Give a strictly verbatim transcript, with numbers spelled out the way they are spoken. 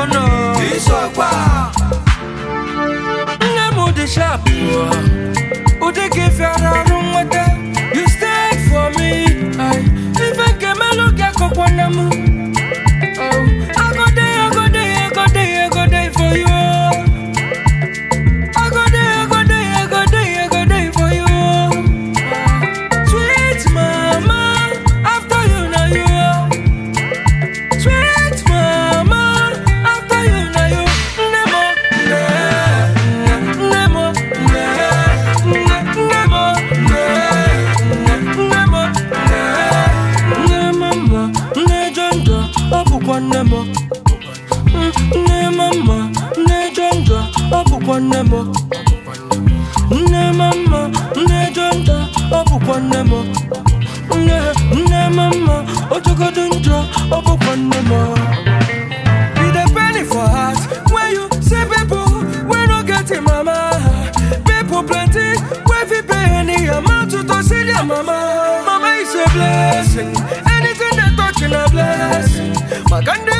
no. This okwa. Nemo the sharp. Ude give your room with that. You stayed for me. I even came a look at Kokwanamu. Oh, I go there, I go there, I go there, I go there for you. I go there, I go there, I go there, I go there for you. Sweet mama, after you know you. Sweet mama, after you know you. Nemo, Nemo, Nemo, Nemo, Nemo, Nejonjo, Obukwa Nemo. Nemama, Nejonjo, Obukwa Nemo. Nemama, Nejonjo, Obukwa Nemo. Nemama, Ojogodunjo, Obukwa Nemo. Be the penny for heart when you see people we no get it, mama. People plenty, we fi pay any amount to see their mama. Mama is a blessing, anything they touch in a blessing. Makande